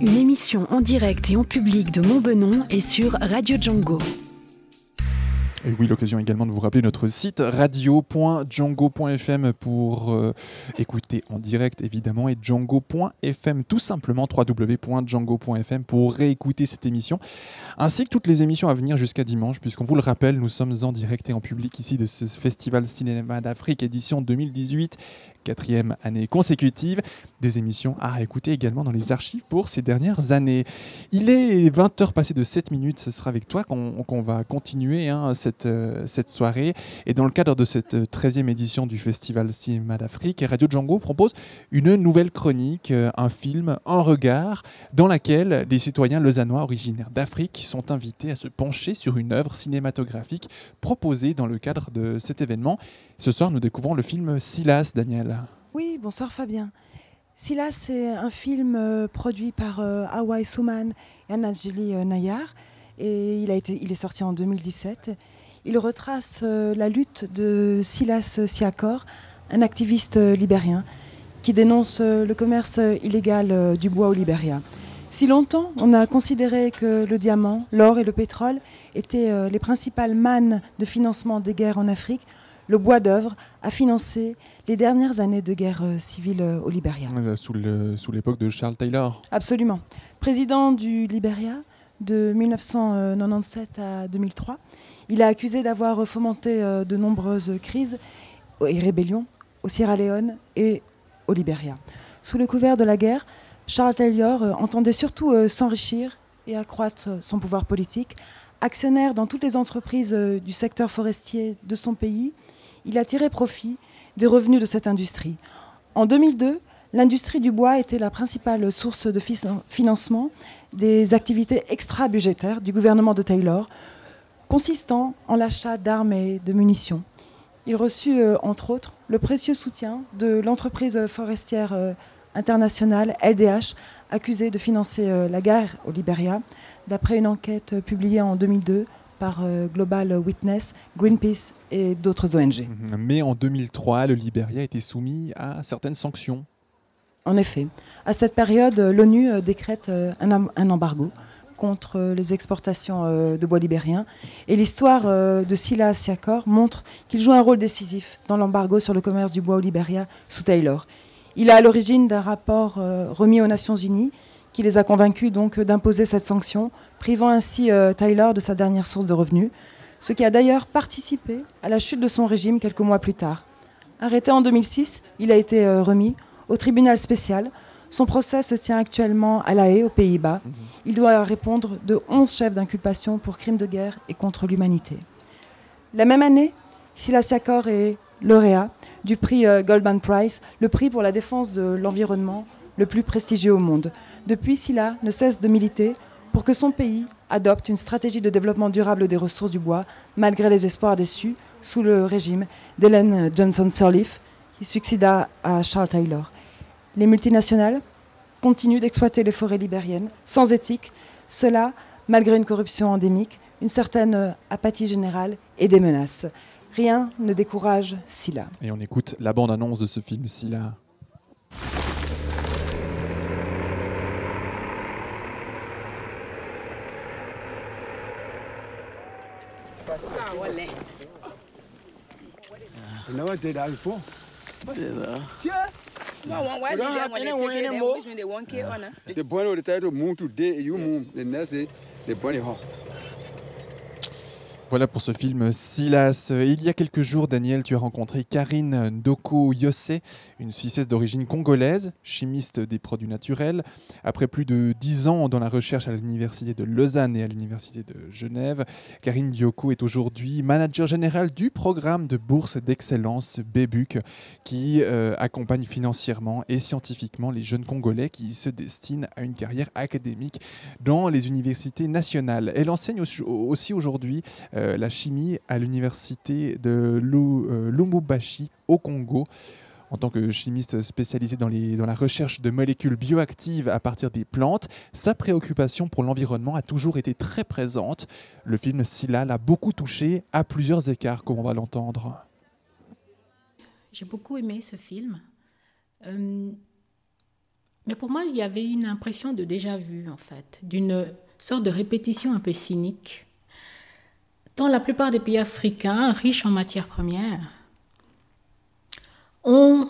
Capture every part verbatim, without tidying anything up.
Une émission en direct et en public de Montbenon et sur Radio Django. Et oui, l'occasion également de vous rappeler notre site radio point django point f m pour euh, écouter en direct évidemment, et django point f m tout simplement, w w w point django point f m pour réécouter cette émission, ainsi que toutes les émissions à venir jusqu'à dimanche, puisqu'on vous le rappelle, nous sommes en direct et en public ici de ce Festival Cinéma d'Afrique édition deux mille dix-huit, quatrième année consécutive, des émissions à réécouter également dans les archives pour ces dernières années. Il est vingt heures passées de sept minutes, ce sera avec toi qu'on, qu'on va continuer hein, cette, euh, cette soirée. Et dans le cadre de cette treizième édition du Festival Cinéma d'Afrique, Radio Django propose une nouvelle chronique, euh, un film, un regard, dans laquelle des citoyens lausannois originaires d'Afrique sont invités à se pencher sur une œuvre cinématographique proposée dans le cadre de cet événement. Ce soir, nous découvrons le film Silas, Daniel. Oui, bonsoir Fabien. Silas, c'est un film euh, produit par euh, Awai Souman et Anjali euh, Nayar, et il, a été, il est sorti en deux mille dix-sept. Il retrace euh, la lutte de Silas Siakor, un activiste euh, libérien qui dénonce euh, le commerce euh, illégal euh, du bois au Libéria. Si longtemps, on a considéré que le diamant, l'or et le pétrole étaient euh, les principales mannes de financement des guerres en Afrique, le bois d'œuvre a financé les dernières années de guerre euh, civile euh, au Libéria. Sous, le, sous l'époque de Charles Taylor. Absolument. Président du Libéria de mille neuf cent quatre-vingt-dix-sept à deux mille trois, il est accusé d'avoir fomenté euh, de nombreuses crises et rébellions au Sierra Leone et au Libéria. Sous le couvert de la guerre, Charles Taylor euh, entendait surtout euh, s'enrichir et accroître son pouvoir politique. Actionnaire dans toutes les entreprises euh, du secteur forestier de son pays, il a tiré profit des revenus de cette industrie. En deux mille deux, l'industrie du bois était la principale source de financement des activités extra-budgétaires du gouvernement de Taylor, consistant en l'achat d'armes et de munitions. Il reçut, euh, entre autres, le précieux soutien de l'entreprise forestière euh, internationale L D H, accusée de financer euh, la guerre au Libéria, d'après une enquête euh, publiée en deux mille deux par euh, Global Witness, Greenpeace et d'autres O N G. Mais en deux mille trois, le Libéria était soumis à certaines sanctions. En effet. À cette période, l'ONU euh, décrète euh, un, am- un embargo contre euh, les exportations euh, de bois libérien. Et l'histoire euh, de Silas Siakor montre qu'il joue un rôle décisif dans l'embargo sur le commerce du bois au Libéria sous Taylor. Il est à l'origine d'un rapport euh, remis aux Nations Unies qui les a convaincus donc d'imposer cette sanction, privant ainsi euh, Taylor de sa dernière source de revenus, ce qui a d'ailleurs participé à la chute de son régime quelques mois plus tard. Arrêté en deux mille six, il a été euh, remis au tribunal spécial. Son procès se tient actuellement à La Haye, aux Pays-Bas. Mmh. Il doit répondre de onze chefs d'inculpation pour crimes de guerre et contre l'humanité. La même année, Silas Siakor est lauréat du prix euh, Goldman Prize, le prix pour la défense de l'environnement le plus prestigieux au monde. Depuis, Silas ne cesse de militer pour que son pays adopte une stratégie de développement durable des ressources du bois, malgré les espoirs déçus sous le régime d'Ellen Johnson Sirleaf, qui succéda à Charles Taylor. Les multinationales continuent d'exploiter les forêts libériennes sans éthique, cela malgré une corruption endémique, une certaine apathie générale et des menaces. Rien ne décourage Silas. Et on écoute la bande-annonce de ce film, Silas. You know what they die for? Yeah. Sure. No one why We don't they have want to anyone take it, anymore. which mean they won't care, honor. The boy will try to move today, you move. The next day, the body home. Voilà pour ce film Silas. Il y a quelques jours, Daniel, tu as rencontré Karine Ndoko Yose, une Suissesse d'origine congolaise, chimiste des produits naturels. Après plus de dix ans dans la recherche à l'université de Lausanne et à l'université de Genève, Karine Ndoko est aujourd'hui manager général du programme de bourse d'excellence B B U C, qui euh, accompagne financièrement et scientifiquement les jeunes Congolais qui se destinent à une carrière académique dans les universités nationales. Elle enseigne aussi aujourd'hui euh, la chimie à l'université de Lubumbashi au Congo. En tant que chimiste spécialisé dans, les, dans la recherche de molécules bioactives à partir des plantes, sa préoccupation pour l'environnement a toujours été très présente. Le film Silas l'a beaucoup touché à plusieurs écarts, comme on va l'entendre. J'ai beaucoup aimé ce film. Euh, Mais pour moi, il y avait une impression de déjà-vu, en fait, d'une sorte de répétition un peu cynique. Dans la plupart des pays africains, riches en matières premières, ont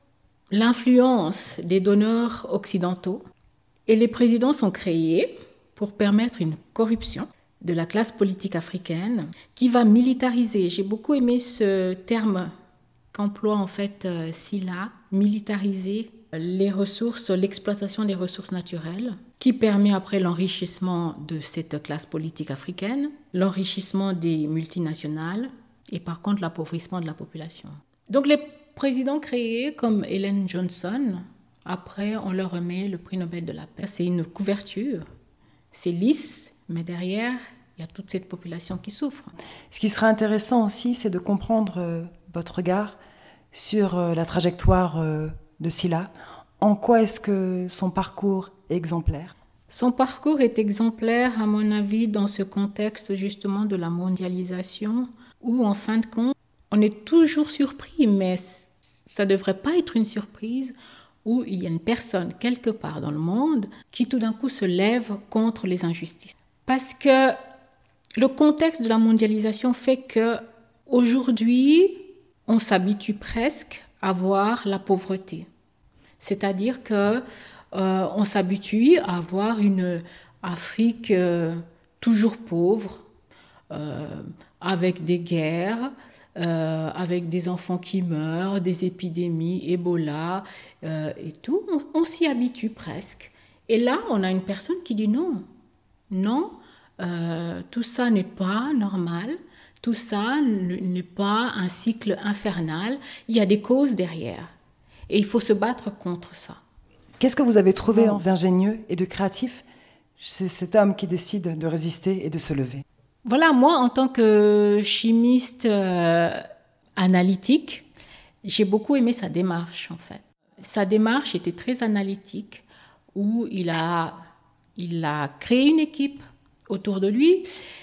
l'influence des donneurs occidentaux et les présidents sont créés pour permettre une corruption de la classe politique africaine qui va militariser. J'ai beaucoup aimé ce terme qu'emploie en fait euh, Sylla, militariser les ressources, l'exploitation des ressources naturelles, qui permet après l'enrichissement de cette classe politique africaine, l'enrichissement des multinationales et par contre l'appauvrissement de la population. Donc les présidents créés comme Ellen Johnson, après on leur remet le prix Nobel de la paix. C'est une couverture, c'est lisse, mais derrière il y a toute cette population qui souffre. Ce qui sera intéressant aussi, c'est de comprendre euh, votre regard sur euh, la trajectoire euh, de Sylla. En quoi est-ce que son parcours est exemplaire ? Son parcours est exemplaire, à mon avis, dans ce contexte justement de la mondialisation, où en fin de compte, on est toujours surpris, mais ça ne devrait pas être une surprise, où il y a une personne quelque part dans le monde qui tout d'un coup se lève contre les injustices. Parce que le contexte de la mondialisation fait qu'aujourd'hui, on s'habitue presque à voir la pauvreté. C'est-à-dire qu'on euh, s'habitue à voir une Afrique euh, toujours pauvre, euh, avec des guerres, euh, avec des enfants qui meurent, des épidémies, Ebola euh, et tout. On, on s'y habitue presque. Et là, on a une personne qui dit non. Non, euh, tout ça n'est pas normal. Tout ça n'est pas un cycle infernal. Il y a des causes derrière. Et il faut se battre contre ça. Qu'est-ce que vous avez trouvé oh. d'ingénieux et de créatif chez cet homme qui décide de résister et de se lever ? Voilà, moi, en tant que chimiste euh, analytique, j'ai beaucoup aimé sa démarche, en fait. Sa démarche était très analytique, où il a, il a créé une équipe autour de lui.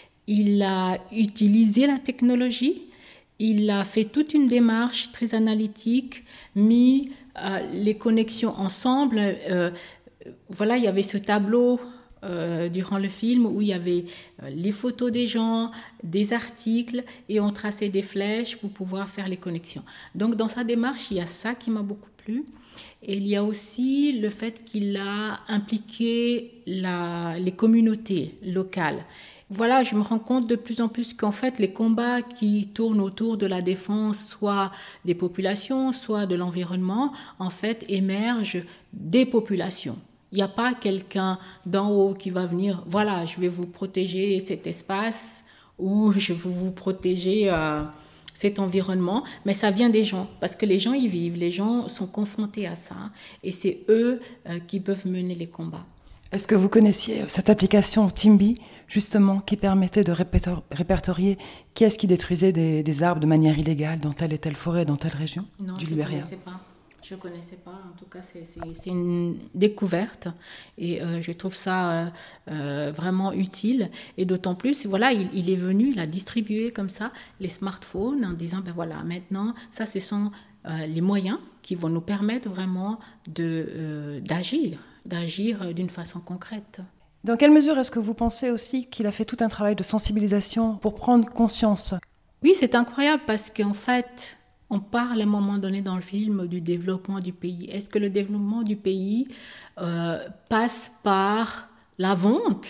Il a utilisé la technologie, il a fait toute une démarche très analytique, mis euh, les connexions ensemble. Euh, voilà, il y avait ce tableau euh, durant le film où il y avait euh, les photos des gens, des articles, et on traçait des flèches pour pouvoir faire les connexions. Donc dans sa démarche, il y a ça qui m'a beaucoup plu. Et il y a aussi le fait qu'il a impliqué la, les communautés locales. Voilà, je me rends compte de plus en plus qu'en fait, les combats qui tournent autour de la défense, soit des populations, soit de l'environnement, en fait, émergent des populations. Il n'y a pas quelqu'un d'en haut qui va venir, voilà, je vais vous protéger cet espace ou je vais vous protéger euh, cet environnement, mais ça vient des gens, parce que les gens y vivent, les gens sont confrontés à ça, et c'est eux euh, qui peuvent mener les combats. Est-ce que vous connaissiez cette application Timby, justement, qui permettait de répertor- répertorier qui est-ce qui détruisait des, des arbres de manière illégale dans telle et telle forêt, dans telle région non, du je Libéria ? Non, je ne connaissais pas. Je ne connaissais pas. En tout cas, c'est, c'est, c'est une découverte. Et euh, je trouve ça euh, euh, vraiment utile. Et d'autant plus, voilà, il, il est venu, il a distribué comme ça les smartphones en disant, ben voilà, maintenant, ça, ce sont euh, les moyens qui vont nous permettre vraiment de, euh, d'agir. d'agir d'une façon concrète. Dans quelle mesure est-ce que vous pensez aussi qu'il a fait tout un travail de sensibilisation pour prendre conscience ? Oui, c'est incroyable parce qu'en fait, on parle à un moment donné dans le film du développement du pays. Est-ce que le développement du pays euh, passe par la vente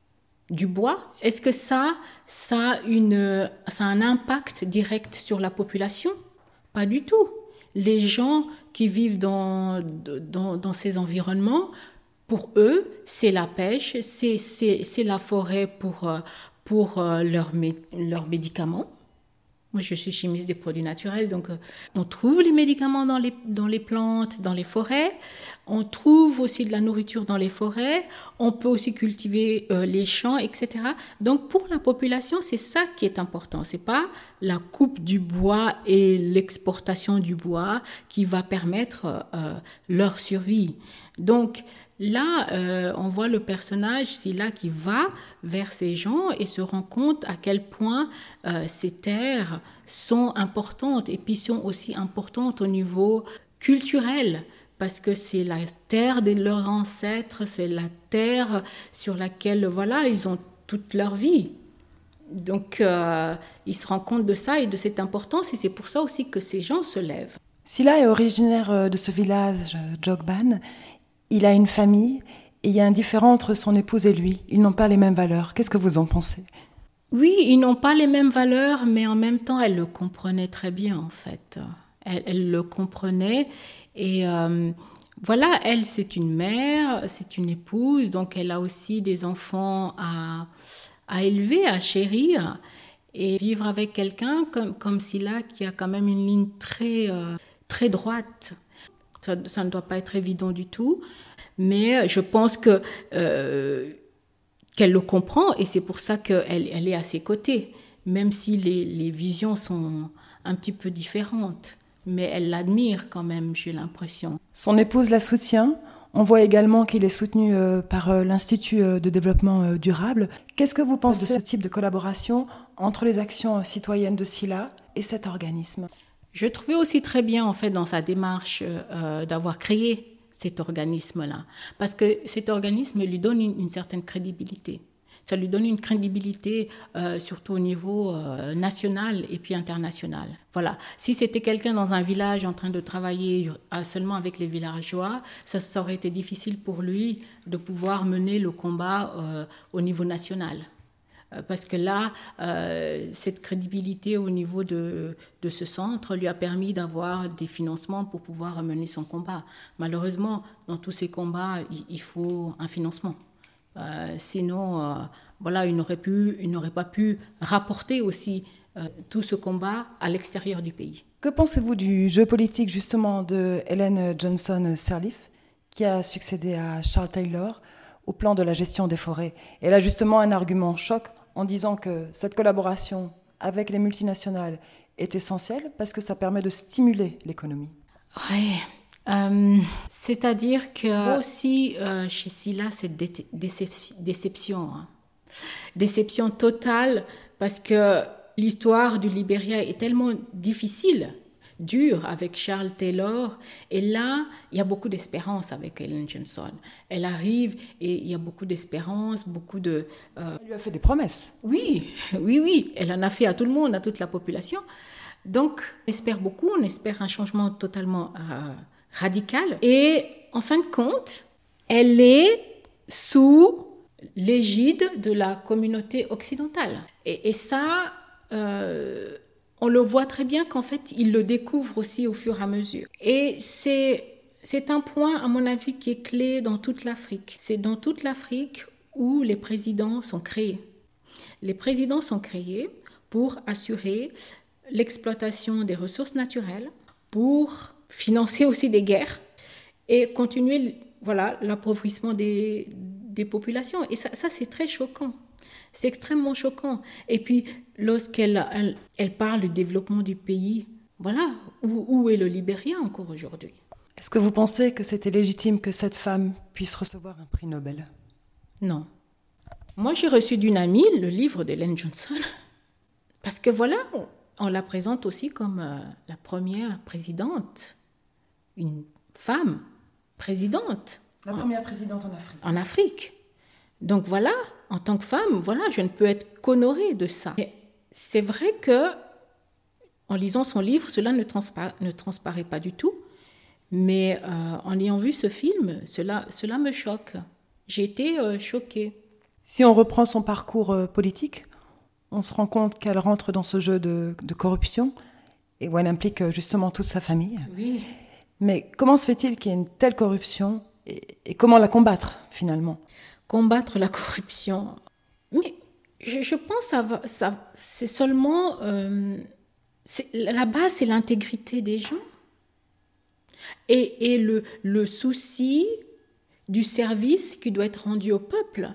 du bois ? Est-ce que ça, ça, a une, ça a un impact direct sur la population ? Pas du tout. Les gens qui vivent dans, dans, dans ces environnements, pour eux, c'est la pêche, c'est, c'est, c'est la forêt pour, pour leurs, leurs médicaments. Moi, je suis chimiste des produits naturels, donc euh, on trouve les médicaments dans les, dans les plantes, dans les forêts. On trouve aussi de la nourriture dans les forêts. On peut aussi cultiver euh, les champs, et cetera. Donc, pour la population, c'est ça qui est important. C'est pas la coupe du bois et l'exportation du bois qui va permettre euh, leur survie. Donc, là, euh, on voit le personnage, c'est là qui va vers ces gens et se rend compte à quel point euh, ces terres sont importantes et puis sont aussi importantes au niveau culturel parce que c'est la terre de leurs ancêtres, c'est la terre sur laquelle, voilà, ils ont toute leur vie. Donc, euh, ils se rendent compte de ça et de cette importance, et c'est pour ça aussi que ces gens se lèvent. Sila est originaire de ce village, Jogban. Il a une famille, et il y a un différend entre son épouse et lui. Ils n'ont pas les mêmes valeurs. Qu'est-ce que vous en pensez ? Oui, ils n'ont pas les mêmes valeurs, mais en même temps, elle le comprenait très bien, en fait. Elle, elle le comprenait, et euh, voilà, elle, c'est une mère, c'est une épouse, donc elle a aussi des enfants à, à élever, à chérir, et vivre avec quelqu'un comme, comme Sila, qui a quand même une ligne très, euh, très droite. Ça, ça ne doit pas être évident du tout, mais je pense que... Euh, qu'elle le comprend, et c'est pour ça qu'elle elle est à ses côtés, même si les, les visions sont un petit peu différentes. Mais elle l'admire quand même, j'ai l'impression. Son épouse la soutient. On voit également qu'il est soutenu euh, par euh, l'Institut euh, de développement euh, durable. Qu'est-ce que vous pensez de ce type de collaboration entre les actions euh, citoyennes de Sila et cet organisme ? Je trouvais aussi très bien, en fait, dans sa démarche euh, d'avoir créé cet organisme-là. Parce que cet organisme lui donne une, une certaine crédibilité. Ça lui donne une crédibilité euh, surtout au niveau euh, national et puis international. Voilà. Si c'était quelqu'un dans un village en train de travailler seulement avec les villageois, ça, ça aurait été difficile pour lui de pouvoir mener le combat euh, au niveau national. Parce que là, euh, cette crédibilité au niveau de, de ce centre lui a permis d'avoir des financements pour pouvoir mener son combat. Malheureusement, dans tous ces combats, il, il faut un financement. Euh, sinon, euh, voilà, il n'aurait pu, il n'aurait pas pu rapporter aussi euh, tout ce combat à l'extérieur du pays. Que pensez-vous du jeu politique justement de Ellen Johnson Sirleaf, qui a succédé à Charles Taylor au plan de la gestion des forêts? Elle a justement un argument choc en disant que cette collaboration avec les multinationales est essentielle parce que ça permet de stimuler l'économie. Oui, euh, c'est-à-dire que aussi euh, chez Sila, c'est dé- décep- déception. Hein. Déception totale parce que l'histoire du Libéria est tellement difficile, dure avec Charles Taylor, et là, il y a beaucoup d'espérance avec Ellen Johnson. Elle arrive et il y a beaucoup d'espérance, beaucoup de... Euh... Elle lui a fait des promesses. Oui, oui, oui, elle en a fait à tout le monde, à toute la population. Donc, on espère beaucoup, on espère un changement totalement euh, radical. Et en fin de compte, elle est sous l'égide de la communauté occidentale. Et, et ça... Euh, on le voit très bien qu'en fait, il le découvre aussi au fur et à mesure. Et c'est, c'est un point, à mon avis, qui est clé dans toute l'Afrique. C'est dans toute l'Afrique où les présidents sont créés. Les présidents sont créés pour assurer l'exploitation des ressources naturelles, pour financer aussi des guerres et continuer, voilà, l'appauvrissement des, des populations. Et ça, ça, c'est très choquant. C'est extrêmement choquant. Et puis, lorsqu'elle elle, elle parle du développement du pays, voilà, où, où est le Libéria encore aujourd'hui ? Est-ce que vous pensez que c'était légitime que cette femme puisse recevoir un prix Nobel ? Non. Moi, j'ai reçu d'une amie le livre d'Ellen Johnson, parce que voilà, on, on la présente aussi comme euh, la première présidente, une femme présidente. La première présidente en Afrique. En Afrique. Donc voilà, en tant que femme, voilà, je ne peux être qu'honorée de ça. Et c'est vrai que, en lisant son livre, cela ne, transpara- ne transparaît pas du tout, mais euh, en ayant vu ce film, cela, cela me choque. J'ai été euh, choquée. Si on reprend son parcours euh, politique, on se rend compte qu'elle rentre dans ce jeu de, de corruption et où elle implique euh, justement toute sa famille. Oui. Mais comment se fait-il qu'il y ait une telle corruption et, et comment la combattre finalement ? Combattre la corruption. Mais je, je pense que ça, c'est seulement... Euh, c'est, la base, c'est l'intégrité des gens. Et, et le, le souci du service qui doit être rendu au peuple.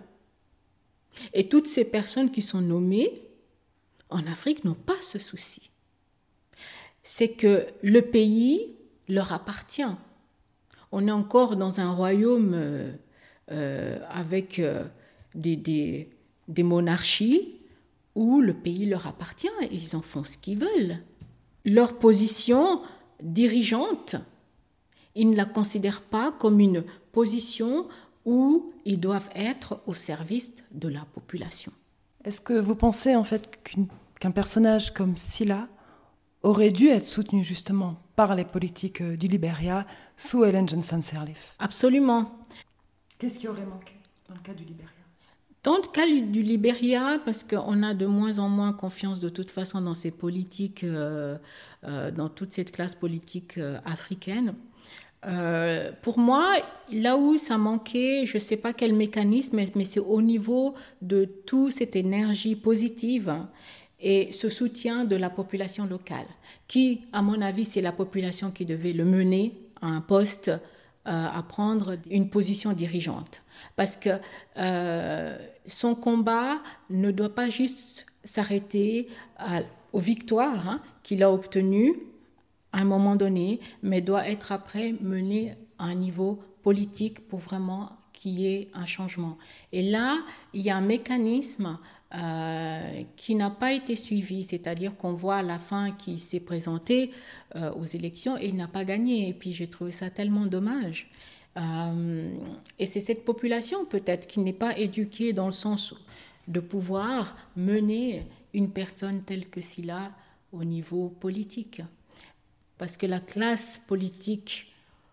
Et toutes ces personnes qui sont nommées en Afrique n'ont pas ce souci. C'est que le pays leur appartient. On est encore dans un royaume... Euh, Euh, avec euh, des, des, des monarchies où le pays leur appartient et ils en font ce qu'ils veulent. Leur position dirigeante ils ne la considèrent pas comme une position où ils doivent être au service de la population. Est-ce que vous pensez en fait qu'une, qu'un personnage comme Sylla aurait dû être soutenu justement par les politiques du Libéria sous Ellen Johnson Sirleaf? Absolument. Qu'est-ce qui aurait manqué dans le cas du Libéria? Dans le cas du Libéria, parce qu'on a de moins en moins confiance de toute façon dans ces politiques, euh, euh, dans toute cette classe politique euh, africaine, euh, pour moi, là où ça manquait, je ne sais pas quel mécanisme, mais, mais c'est au niveau de toute cette énergie positive et ce soutien de la population locale, qui, à mon avis, c'est la population qui devait le mener à un poste, euh, à prendre une position dirigeante. Parce que euh, son combat ne doit pas juste s'arrêter à, aux victoires hein, qu'il a obtenues à un moment donné, mais doit être après mené à un niveau politique pour vraiment qu'il y ait un changement. Et là, il y a un mécanisme euh, qui n'a pas été suivi, c'est-à-dire qu'on voit à la fin qu'il s'est présenté euh, aux élections et il n'a pas gagné. Et puis j'ai trouvé ça tellement dommage. Euh, et c'est cette population peut-être qui n'est pas éduquée dans le sens de pouvoir mener une personne telle que Sylla au niveau politique. Parce que la classe politique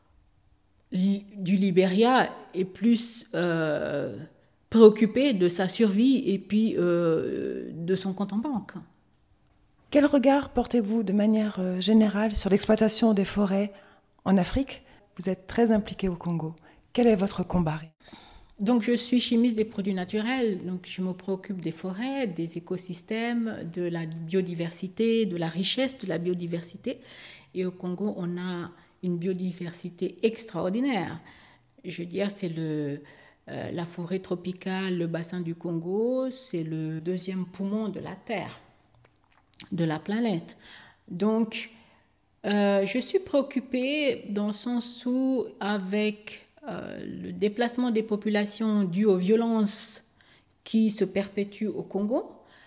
li- du Libéria est plus euh, préoccupée de sa survie et puis euh, de son compte en banque. Quel regard portez-vous de manière euh, générale sur l'exploitation des forêts en Afrique? Vous êtes très impliqué au Congo. Quel est votre combat? Donc, je suis chimiste des produits naturels. Donc, je me préoccupe des forêts, des écosystèmes, de la biodiversité, de la richesse de la biodiversité. Et au Congo, on a une biodiversité extraordinaire. Je veux dire, c'est le, euh, la forêt tropicale, le bassin du Congo, c'est le deuxième poumon de la Terre, de la planète. Donc, Euh, je suis préoccupée dans le sens où, avec euh, le déplacement des populations dû aux violences qui se perpétuent au Congo,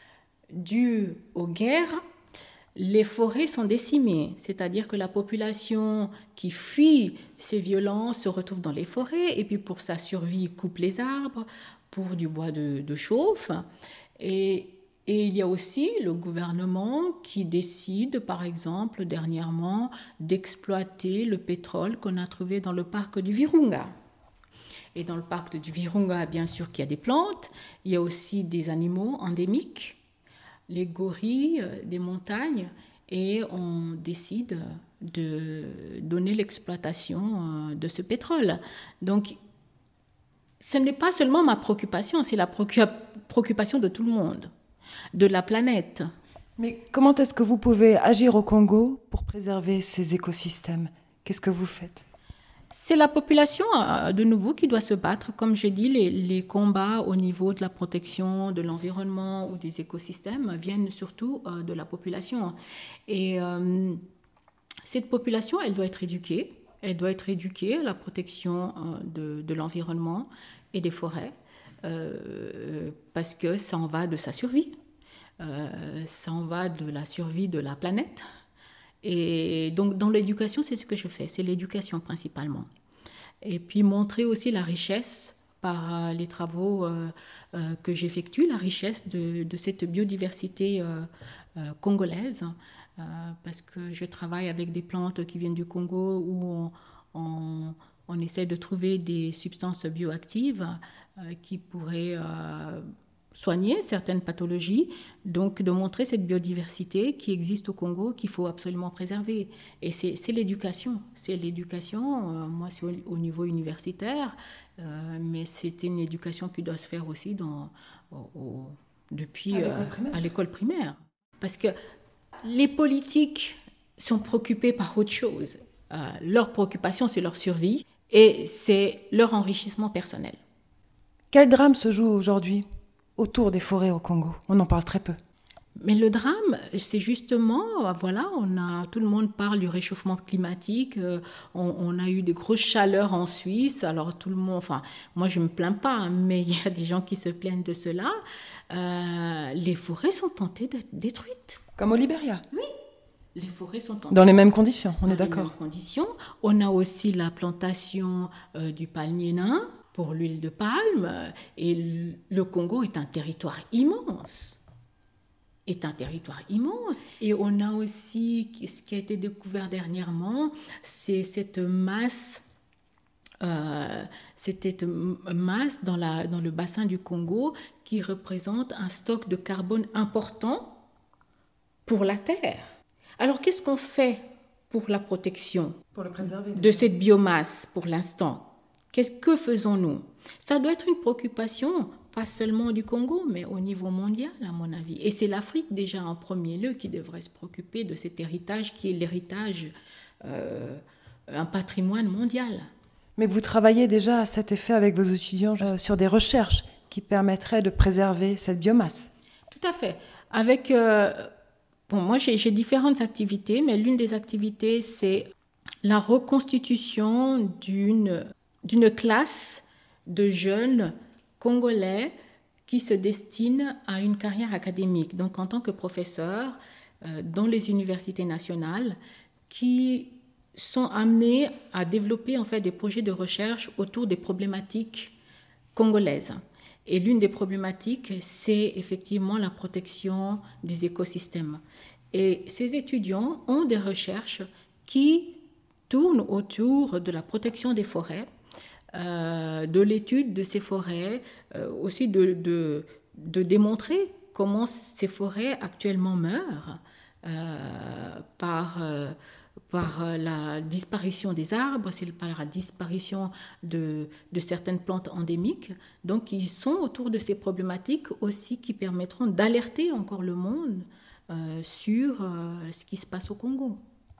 dû aux guerres, les forêts sont décimées. C'est-à-dire que la population qui fuit ces violences se retrouve dans les forêts et puis pour sa survie coupe les arbres pour du bois de, de chauffe. Et Et il y a aussi le gouvernement qui décide, par exemple, dernièrement, d'exploiter le pétrole qu'on a trouvé dans le parc du Virunga. Et dans le parc du Virunga, bien sûr qu'il y a des plantes, il y a aussi des animaux endémiques, les gorilles des montagnes, et on décide de donner l'exploitation de ce pétrole. Donc, ce n'est pas seulement ma préoccupation, c'est la préoccupation de tout le monde, de la planète. Mais comment est-ce que vous pouvez agir au Congo pour préserver ces écosystèmes? Qu'est-ce que vous faites? C'est la population, de nouveau, qui doit se battre. Comme je dis, les, les combats au niveau de la protection de l'environnement ou des écosystèmes viennent surtout euh, de la population. Et euh, cette population, elle doit être éduquée. Elle doit être éduquée à la protection euh, de, de l'environnement et des forêts, euh, parce que ça en va de sa survie. Euh, ça en va de la survie de la planète. Et donc, dans l'éducation, c'est ce que je fais, c'est l'éducation principalement. Et puis, montrer aussi la richesse par les travaux euh, euh, que j'effectue, la richesse de, de cette biodiversité euh, euh, congolaise, euh, parce que je travaille avec des plantes qui viennent du Congo où on, on, on essaie de trouver des substances bioactives euh, qui pourraient euh, soigner certaines pathologies, donc de montrer cette biodiversité qui existe au Congo, qu'il faut absolument préserver. Et c'est, c'est l'éducation. C'est l'éducation, euh, moi c'est au, au niveau universitaire, euh, mais c'est une éducation qui doit se faire aussi dans, au, au, depuis à l'école, euh, à l'école primaire. Parce que les politiques sont préoccupés par autre chose. Euh, leur préoccupation, c'est leur survie et c'est leur enrichissement personnel. Quel drame se joue aujourd'hui autour des forêts au Congo? On en parle très peu. Mais le drame, c'est justement, voilà, on a, tout le monde parle du réchauffement climatique, euh, on, on a eu des grosses chaleurs en Suisse, alors tout le monde, enfin, moi je ne me plains pas, hein, mais il y a des gens qui se plaignent de cela. Euh, les forêts sont tentées d'être détruites. Comme au Libéria? Oui, les forêts sont en Dans les mêmes conditions, on est dans les d'accord. mêmes conditions. On a aussi la plantation euh, du palmier nain pour l'huile de palme. Et l- le Congo est un territoire immense. est un territoire immense. Et on a aussi, ce qui a été découvert dernièrement, c'est cette masse, euh, cette masse dans, la, dans le bassin du Congo qui représente un stock de carbone important pour la Terre. Alors, qu'est-ce qu'on fait pour la protection Pour le préserver. de cette biomasse pour l'instant? Qu'est-ce que faisons-nous? Ça doit être une préoccupation, pas seulement du Congo, mais au niveau mondial, à mon avis. Et c'est l'Afrique déjà en premier lieu qui devrait se préoccuper de cet héritage qui est l'héritage, euh, un patrimoine mondial. Mais vous travaillez déjà à cet effet avec vos étudiants euh, sur des recherches qui permettraient de préserver cette biomasse. Tout à fait. Avec, euh, bon, moi j'ai, j'ai différentes activités, mais l'une des activités, c'est la reconstitution d'une, d'une classe de jeunes Congolais qui se destinent à une carrière académique, donc en tant que professeurs euh, dans les universités nationales, qui sont amenés à développer en fait des projets de recherche autour des problématiques congolaises. Et l'une des problématiques, c'est effectivement la protection des écosystèmes. Et ces étudiants ont des recherches qui tournent autour de la protection des forêts, euh, de l'étude de ces forêts, euh, aussi de, de, de démontrer comment ces forêts actuellement meurent euh, par... Euh, par la disparition des arbres, c'est par la disparition de, de certaines plantes endémiques. Donc, ils sont autour de ces problématiques aussi qui permettront d'alerter encore le monde euh, sur euh, ce qui se passe au Congo.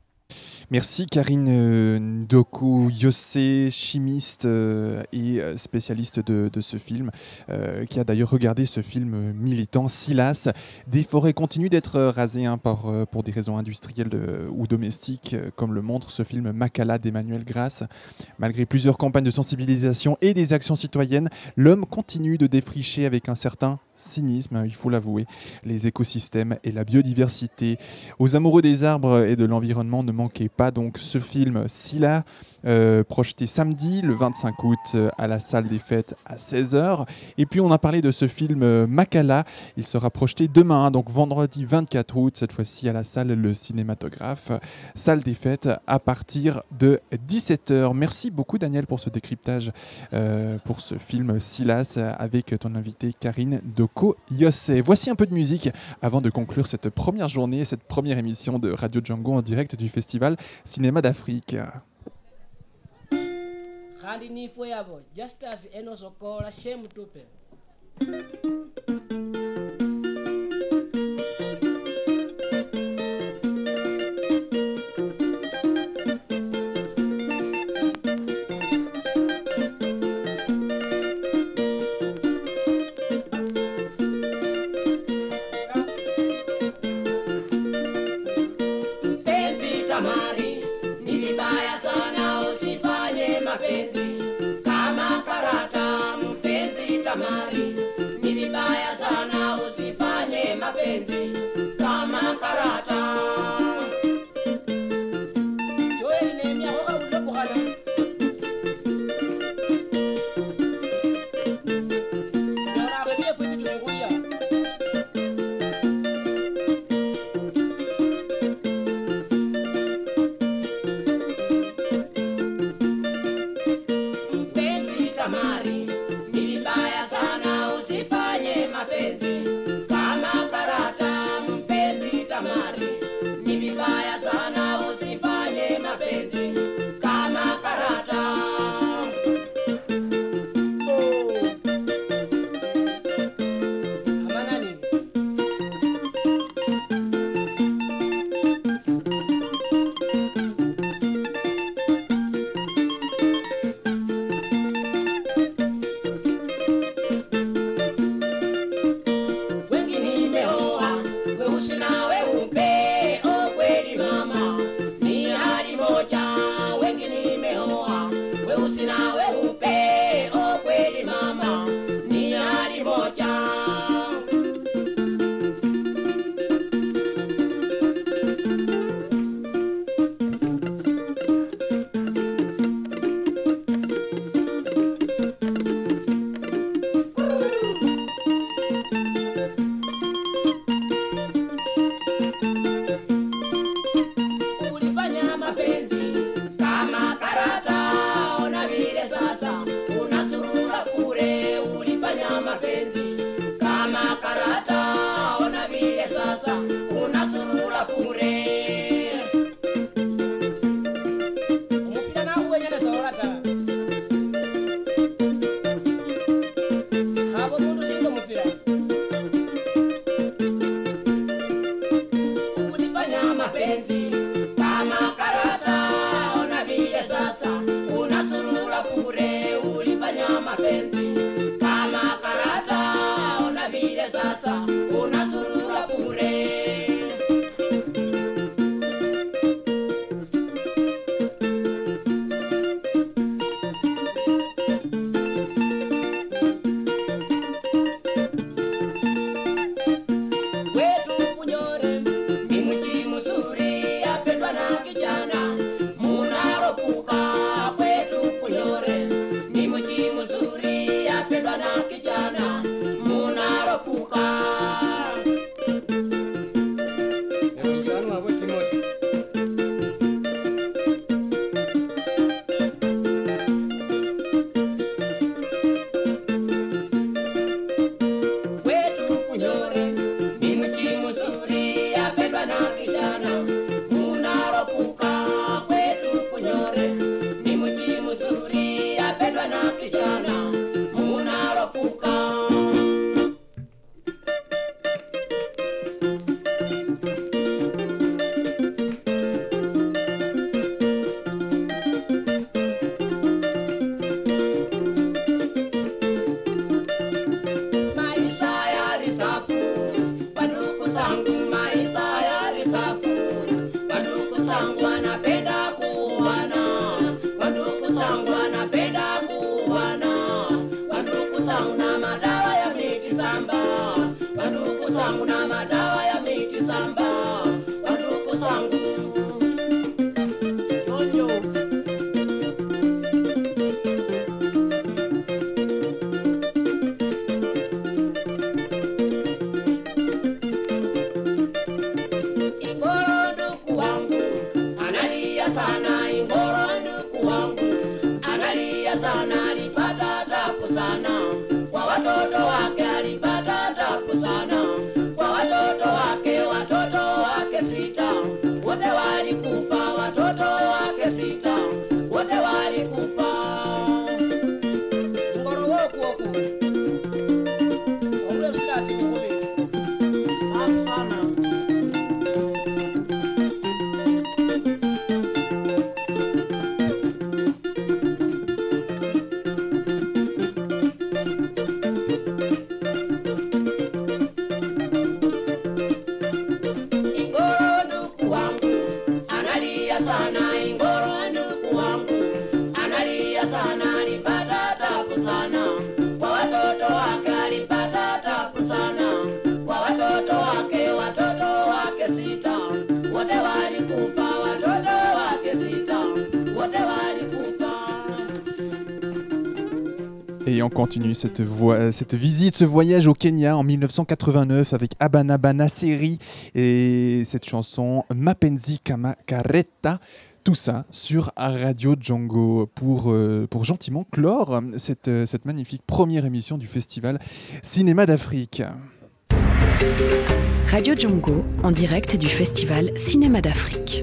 Merci Karine euh, Ndoko Yossé, chimiste euh, et spécialiste de, de ce film, euh, qui a d'ailleurs regardé ce film militant, Silas. Des forêts continuent d'être rasées hein, par, euh, pour des raisons industrielles de, ou domestiques, euh, comme le montre ce film Makala d'Emmanuel Grasse. Malgré plusieurs campagnes de sensibilisation et des actions citoyennes, l'homme continue de défricher avec un certain cynisme, il faut l'avouer, les écosystèmes et la biodiversité. Aux amoureux des arbres et de l'environnement, ne manquez pas donc ce film Sila, euh, projeté samedi le vingt-cinq août à la salle des fêtes à seize heures. Et puis on a parlé de ce film euh, Makala, il sera projeté demain, donc vendredi vingt-quatre août, cette fois-ci à la salle Le Cinématographe, salle des fêtes à partir de dix-sept heures. Merci beaucoup Daniel pour ce décryptage, euh, pour ce film Silas avec ton invité Karine Ndoko Yossé. Voici un peu de musique avant de conclure cette première journée, cette première émission de Radio Django en direct du Festival Cinéma d'Afrique. mapenzi kama karata, ona vile sasa unazurura bure. Et on continue cette, vo- cette visite, ce voyage au Kenya en dix-neuf cent quatre-vingt-neuf avec Abanaba Seri et cette chanson Mapenzi Kama Kareta. Tout ça sur Radio Django pour, euh, pour gentiment clore cette, cette magnifique première émission du festival Cinéma d'Afrique. Radio Django en direct du festival Cinéma d'Afrique.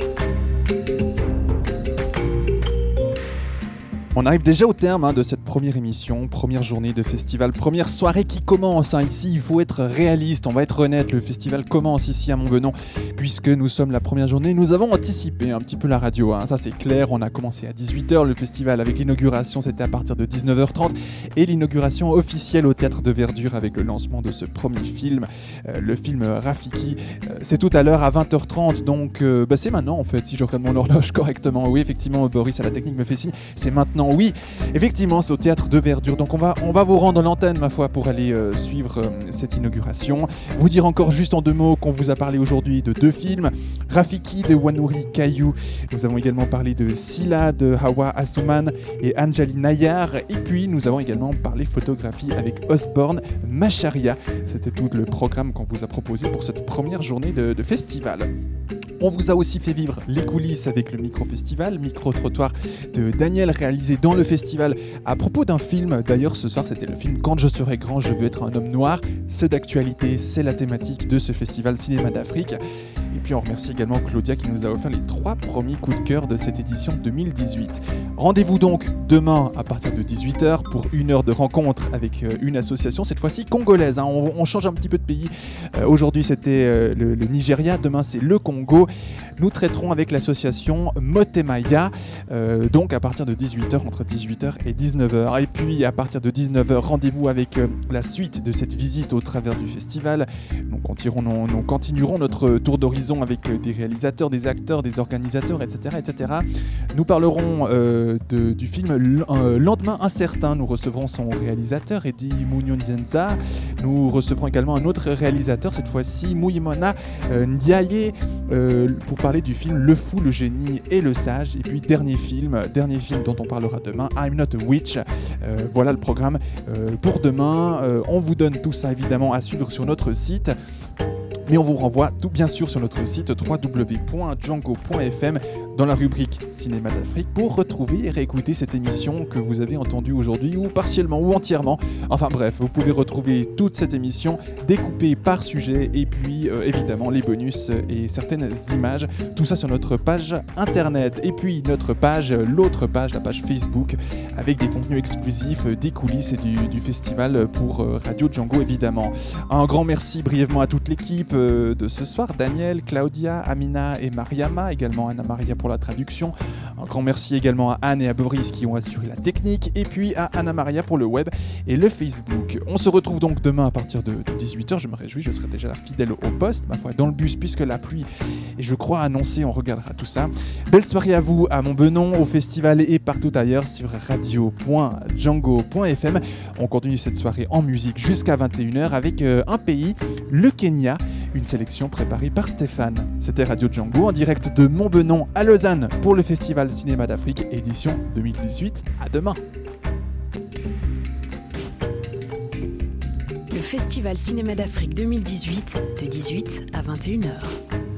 On arrive déjà au terme hein, de cette première émission, première journée de festival, première soirée qui commence. Hein. Ici, il faut être réaliste, on va être honnête. Le festival commence ici à Montbenon, puisque nous sommes la première journée. Nous avons anticipé un petit peu la radio, hein. Ça c'est clair. On a commencé à dix-huit heures le festival avec l'inauguration, c'était à partir de dix-neuf heures trente. Et l'inauguration officielle au Théâtre de Verdure avec le lancement de ce premier film, euh, le film Rafiki. Euh, c'est tout à l'heure à vingt heures trente, donc euh, bah, c'est maintenant en fait, si je regarde mon horloge correctement. Oui, effectivement, Boris à la technique me fait signe, c'est maintenant. Oui, effectivement, c'est au Théâtre de Verdure. Donc on va, on va vous rendre l'antenne, ma foi, pour aller euh, suivre euh, cette inauguration. Vous dire encore juste en deux mots qu'on vous a parlé aujourd'hui de deux films. Rafiki de Wanuri Kayou. Nous avons également parlé de Sila de Hawa Asuman et Anjali Nayar. Et puis nous avons également parlé photographie avec Osborne Macharia. C'était tout le programme qu'on vous a proposé pour cette première journée de, de festival. On vous a aussi fait vivre les coulisses avec le micro-festival, micro-trottoir de Daniel, réalisé dans le festival à propos d'un film. D'ailleurs, ce soir, c'était le film « Quand je serai grand, je veux être un homme noir ». C'est d'actualité, c'est la thématique de ce festival Cinéma d'Afrique. Et puis on remercie également Claudia qui nous a offert les trois premiers coups de cœur de cette édition deux mille dix-huit. Rendez-vous donc demain à partir de dix-huit heures pour une heure de rencontre avec euh, une association, cette fois-ci congolaise. Hein. On, on change un petit peu de pays. Euh, aujourd'hui c'était euh, le, le Nigeria, demain c'est le Congo. Nous traiterons avec l'association Motemaya, euh, donc à partir de dix-huit heures, entre dix-huit heures et dix-neuf heures. Et puis à partir de dix-neuf heures, rendez-vous avec euh, la suite de cette visite au travers du festival. Nous continuerons, nous, nous continuerons notre tour d'horizon avec euh, des réalisateurs, des acteurs, des organisateurs, et cetera et cetera. Nous parlerons euh, de, du film L- euh, Lendemain incertain. Nous recevrons son réalisateur, Eddie Munyonzenza. Nous recevrons également un autre réalisateur, cette fois-ci Muyimona euh, Ndiaye, euh, pour parler du film Le Fou, le Génie et le Sage. Et puis dernier film, dernier film dont on parlera demain, I'm Not a Witch. Euh, voilà le programme euh, pour demain. Euh, on vous donne tout ça évidemment à suivre sur notre site. Mais on vous renvoie tout bien sûr sur notre site w w w point django point f m dans la rubrique Cinéma d'Afrique pour retrouver et réécouter cette émission que vous avez entendue aujourd'hui ou partiellement ou entièrement. Enfin bref, vous pouvez retrouver toute cette émission découpée par sujet et puis euh, évidemment les bonus et certaines images. Tout ça sur notre page internet et puis notre page, l'autre page, la page Facebook avec des contenus exclusifs, des coulisses et du, du festival pour euh, Radio Django évidemment. Un grand merci brièvement à toute l'équipe euh, de ce soir, Daniel, Claudia, Amina et Mariama, également Anna Maria pour la traduction. Un grand merci également à Anne et à Boris qui ont assuré la technique et puis à Anna Maria pour le web et le Facebook. On se retrouve donc demain à partir de, de dix-huit heures. Je me réjouis, je serai déjà là fidèle au poste, ma foi, dans le bus puisque la pluie est, je crois, annoncée. On regardera tout ça. Belle soirée à vous, à Montbenon, au festival et partout ailleurs sur radio point django point f m. On continue cette soirée en musique jusqu'à vingt et une heures avec euh, un pays, le Kenya, une sélection préparée par Stéphane. C'était Radio Django en direct de Montbenon à Lausanne pour le Festival Cinéma d'Afrique édition deux mille dix-huit. À demain. Le Festival Cinéma d'Afrique deux mille dix-huit, de dix-huit à vingt et une heures.